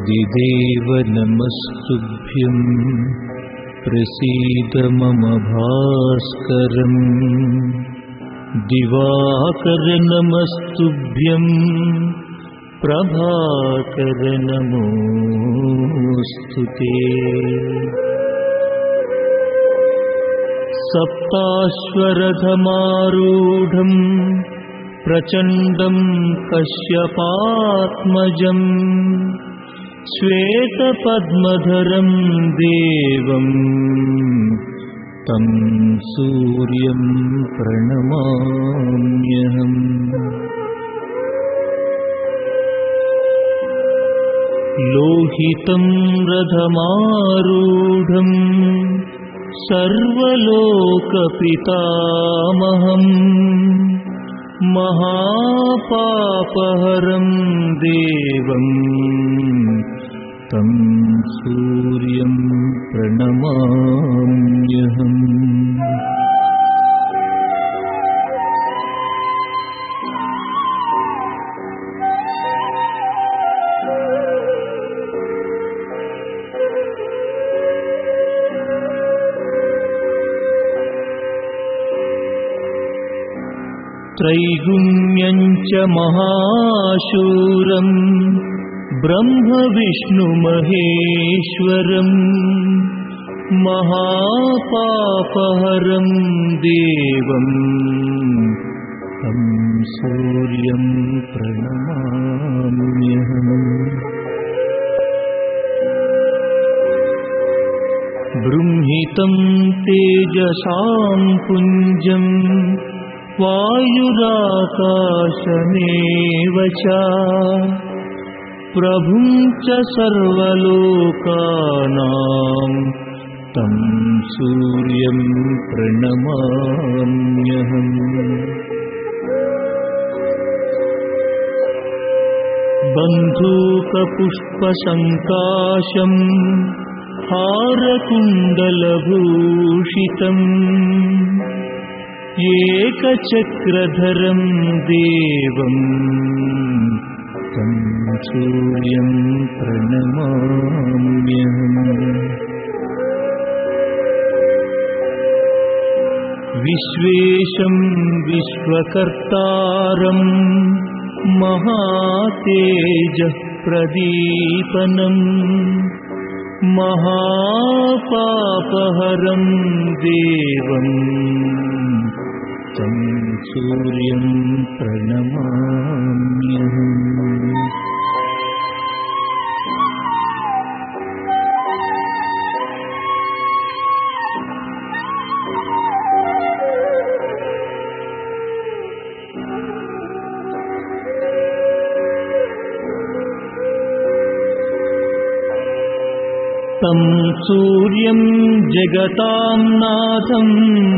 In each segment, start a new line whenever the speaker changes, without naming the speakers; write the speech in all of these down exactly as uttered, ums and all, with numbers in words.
आदिदेव नमस्तुभ्यं प्रसीद मम भास्करम् दिवाकर नमस्तुभ्यं प्रभाकर नमोस्तुते। सप्ताश्वरथमारूढं प्रचण्डं कश्यपात्मजं श्वेतपद्मधरं देवं तं सूर्यं प्रणमाम्यहम्। लोहितं रथमारूढं सर्वलोकपितामहम् महापापहरं देवं तं सूर्यं प्रणमाम्यहम्। त्रैगुण्यं च महाशूरं ब्रह्मविष्णुमहेश्वरं महापापहरं देवं तं सूर्यं प्रणमाम्यहम्। बृंहितं तेजसां पुञ्जं वायुराकाशमेव च प्रभुं च सर्वलोकानां तं सूर्यं प्रणमाम्यहम्। बन्धूकपुष्पसङ्काशं हारकुण्डलभूषितम् एकचक्रधरं देवं तं सूर्यं प्रणमाम्यहम्। विश्वेशं विश्वकर्तारं महातेजः प्रदीपनं महापापहरं देवं तं सूर्यं प्रणमाम्यहम्। तं सूर्यं जगतां नाथं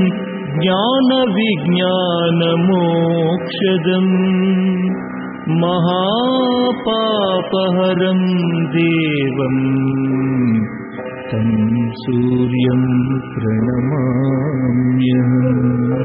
ज्ञानविज्ञानमोक्षदं महापापहरं देवं तं सूर्यं प्रणमाम्यहम्।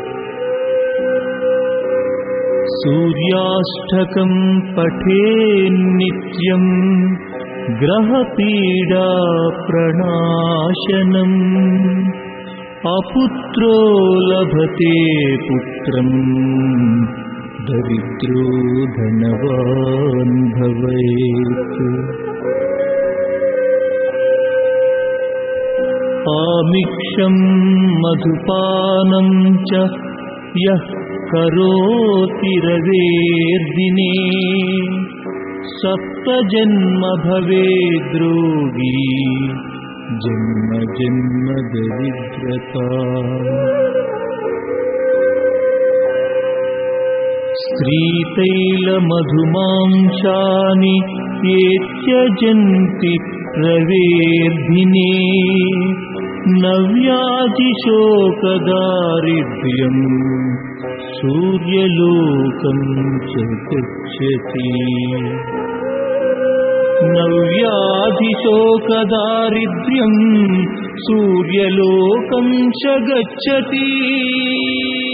सूर्याष्टकं पठेन्नित्यं ग्रहपीडा प्रणाशनम् अपुत्रो लभते पुत्रं दरिद्रो धनवान् भवेत्। आमिक्षं मधुपानं च यः करोति रवेर्दिने सप्तजन्म भवेद्रोगी जन्म जन्म दरिद्रता। स्त्रीतैलमधुमांशानि ये त्यजन्ति रवेर्दिने नव्याधिशोकदारिद्र्यं सूर्यलोकं च गच्छति। नव्याधिशोकदारिद्र्यं सूर्यलोकं च गच्छति।